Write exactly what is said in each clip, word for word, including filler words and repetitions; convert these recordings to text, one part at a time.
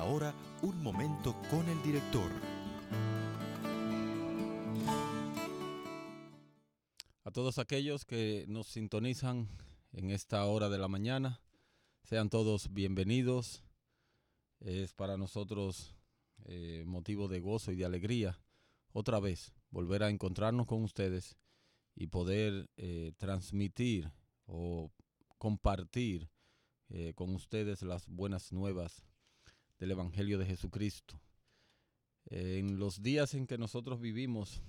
ahora un momento con el director. A todos aquellos que nos sintonizan en esta hora de la mañana, sean todos bienvenidos. Es para nosotros eh, motivo de gozo y de alegría otra vez volver a encontrarnos con ustedes y poder eh, transmitir o compartir eh, con ustedes las buenas nuevas del Evangelio de Jesucristo. Eh, en los días en que nosotros vivimos,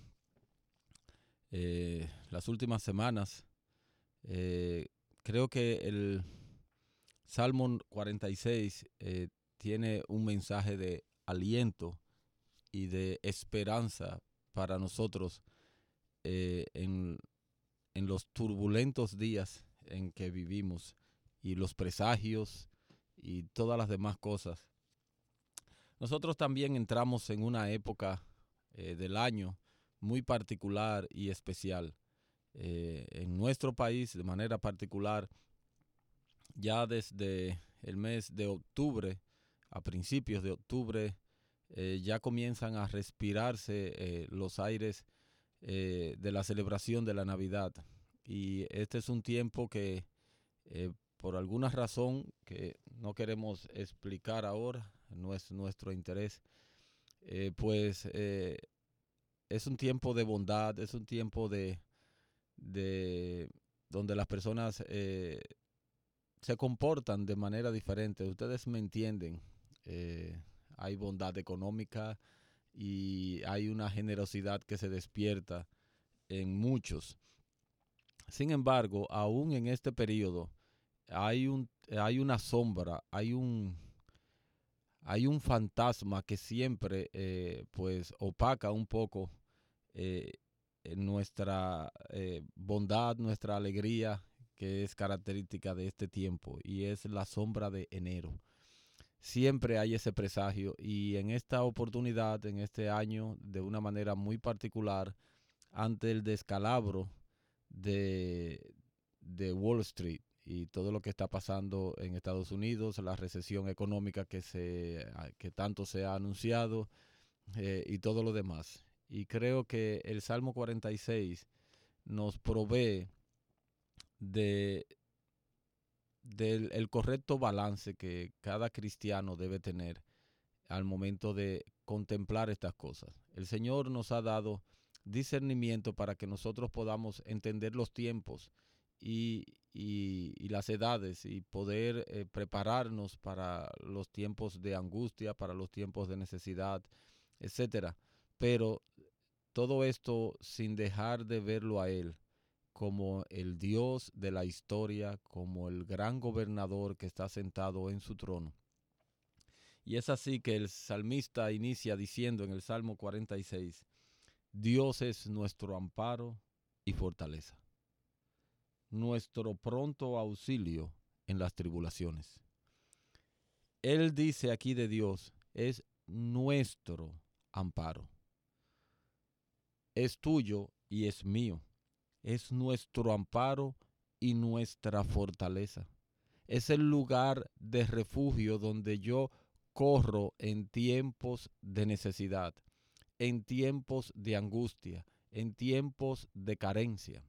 eh, las últimas semanas, eh, creo que el Salmo cuarenta y seis eh, tiene un mensaje de aliento y de esperanza para nosotros eh, en, en los turbulentos días en que vivimos y los presagios y todas las demás cosas. Nosotros también entramos en una época eh, del año muy particular y especial. Eh, en nuestro país, de manera particular, ya desde el mes de octubre, a principios de octubre, eh, ya comienzan a respirarse eh, los aires eh, de la celebración de la Navidad. Y este es un tiempo que, eh, por alguna razón que no queremos explicar ahora, no es nuestro interés, eh, pues eh, es un tiempo de bondad, es un tiempo de, de donde las personas eh, se comportan de manera diferente. Ustedes me entienden. Eh, hay bondad económica y hay una generosidad que se despierta en muchos. Sin embargo, aún en este periodo hay un hay una sombra, hay un hay un fantasma que siempre eh, pues opaca un poco eh, nuestra eh, bondad, nuestra alegría, que es característica de este tiempo, y es la sombra de enero. Siempre hay ese presagio, y en esta oportunidad, en este año, de una manera muy particular, ante el descalabro de, de Wall Street y todo lo que está pasando en Estados Unidos, la recesión económica que, se, que tanto se ha anunciado eh, y todo lo demás. Y creo que el Salmo cuarenta y seis nos provee de, del el correcto balance que cada cristiano debe tener al momento de contemplar estas cosas. El Señor nos ha dado discernimiento para que nosotros podamos entender los tiempos y, y, y las edades y poder eh, prepararnos para los tiempos de angustia, para los tiempos de necesidad, etcétera. Pero todo esto sin dejar de verlo a Él como el Dios de la historia, como el gran gobernador que está sentado en su trono. Y es así que el salmista inicia diciendo en el Salmo cuarenta y seis, Dios es nuestro amparo y fortaleza, nuestro pronto auxilio en las tribulaciones. Él dice aquí de Dios, es nuestro amparo. Es tuyo y es mío. Es nuestro amparo y nuestra fortaleza. Es el lugar de refugio donde yo corro en tiempos de necesidad, en tiempos de angustia, en tiempos de carencia.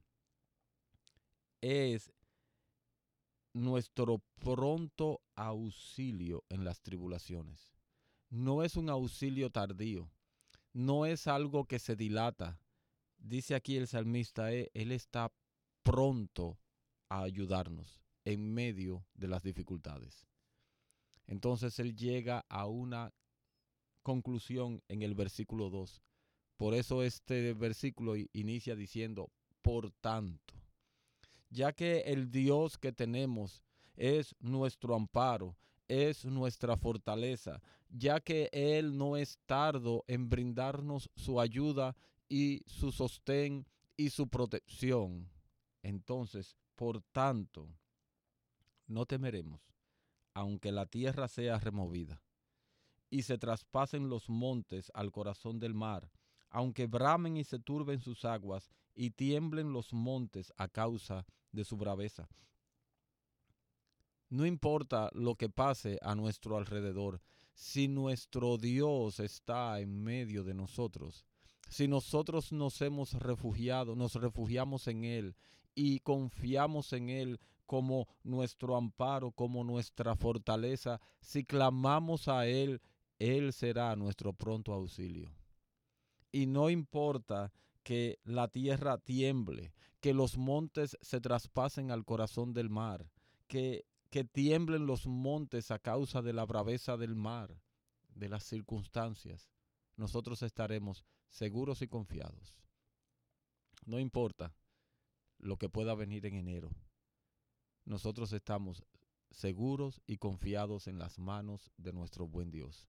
Es nuestro pronto auxilio en las tribulaciones. No es un auxilio tardío, no es algo que se dilata. Dice aquí el salmista, eh, Él está pronto a ayudarnos en medio de las dificultades. Entonces Él llega a una conclusión en el versículo dos. Por eso este versículo inicia diciendo, por tanto, ya que el Dios que tenemos es nuestro amparo, es nuestra fortaleza, ya que Él no es tardo en brindarnos su ayuda y su sostén y su protección. Entonces, por tanto, no temeremos, aunque la tierra sea removida y se traspasen los montes al corazón del mar, aunque bramen y se turben sus aguas y tiemblen los montes a causa de su braveza. No importa lo que pase a nuestro alrededor, si nuestro Dios está en medio de nosotros, si nosotros nos hemos refugiado, nos refugiamos en Él y confiamos en Él como nuestro amparo, como nuestra fortaleza, si clamamos a Él, Él será nuestro pronto auxilio. Y no importa que la tierra tiemble, que los montes se traspasen al corazón del mar, que, que tiemblen los montes a causa de la braveza del mar, de las circunstancias, nosotros estaremos seguros y confiados. No importa lo que pueda venir en enero, nosotros estamos seguros y confiados en las manos de nuestro buen Dios.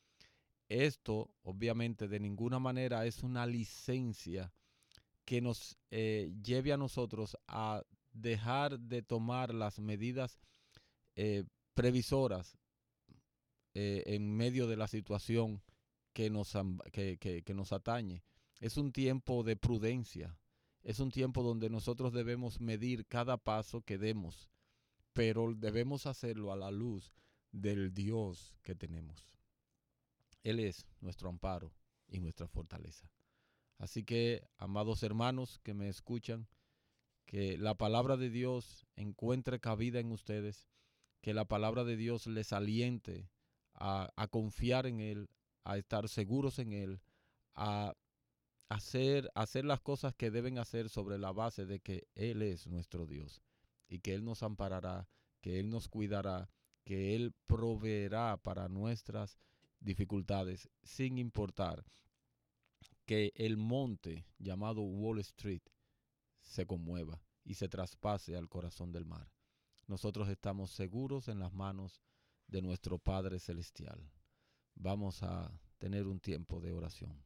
Esto, obviamente, de ninguna manera es una licencia que nos eh, lleve a nosotros a dejar de tomar las medidas eh, previsoras eh, en medio de la situación que nos, que, que, que nos atañe. Es un tiempo de prudencia, es un tiempo donde nosotros debemos medir cada paso que demos, pero debemos hacerlo a la luz del Dios que tenemos. Él es nuestro amparo y nuestra fortaleza. Así que, amados hermanos que me escuchan, que la palabra de Dios encuentre cabida en ustedes, que la palabra de Dios les aliente a, a confiar en Él, a estar seguros en Él, a hacer, a hacer las cosas que deben hacer sobre la base de que Él es nuestro Dios y que Él nos amparará, que Él nos cuidará, que Él proveerá para nuestras dificultades, sin importar que el monte llamado Wall Street se conmueva y se traspase al corazón del mar. Nosotros estamos seguros en las manos de nuestro Padre Celestial. Vamos a tener un tiempo de oración.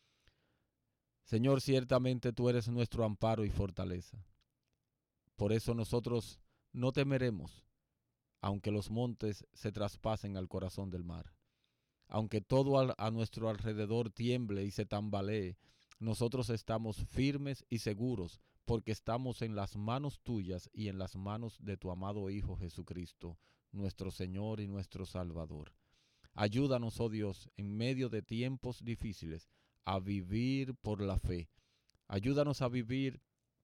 Señor, ciertamente tú eres nuestro amparo y fortaleza. Por eso nosotros no temeremos, aunque los montes se traspasen al corazón del mar. Aunque todo a nuestro alrededor tiemble y se tambalee, nosotros estamos firmes y seguros porque estamos en las manos tuyas y en las manos de tu amado Hijo Jesucristo, nuestro Señor y nuestro Salvador. Ayúdanos, oh Dios, en medio de tiempos difíciles, a vivir por la fe. Ayúdanos a vivir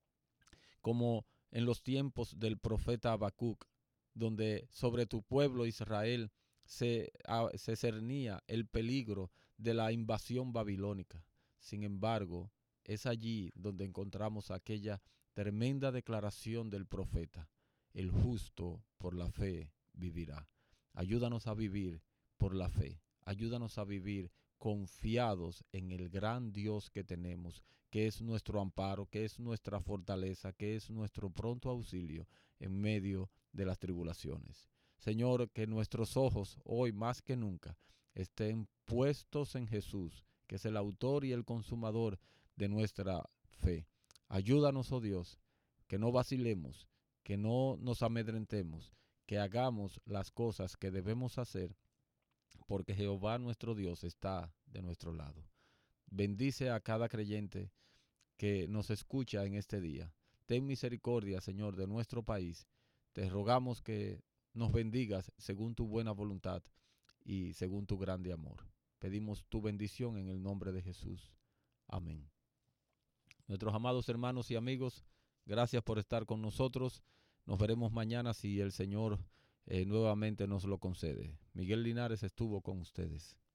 como en los tiempos del profeta Habacuc, donde sobre tu pueblo Israel Se, a, se cernía el peligro de la invasión babilónica. Sin embargo, es allí donde encontramos aquella tremenda declaración del profeta: el justo por la fe vivirá. Ayúdanos a vivir por la fe. Ayúdanos a vivir confiados en el gran Dios que tenemos, que es nuestro amparo, que es nuestra fortaleza, que es nuestro pronto auxilio en medio de las tribulaciones. Señor, que nuestros ojos hoy más que nunca estén puestos en Jesús, que es el autor y el consumador de nuestra fe. Ayúdanos, oh Dios, que no vacilemos, que no nos amedrentemos, que hagamos las cosas que debemos hacer, porque Jehová nuestro Dios está de nuestro lado. Bendice a cada creyente que nos escucha en este día. Ten misericordia, Señor, de nuestro país. Te rogamos que nos bendigas según tu buena voluntad y según tu grande amor. Pedimos tu bendición en el nombre de Jesús. Amén. Nuestros amados hermanos y amigos, gracias por estar con nosotros. Nos veremos mañana si el Señor eh, nuevamente nos lo concede. Miguel Linares estuvo con ustedes.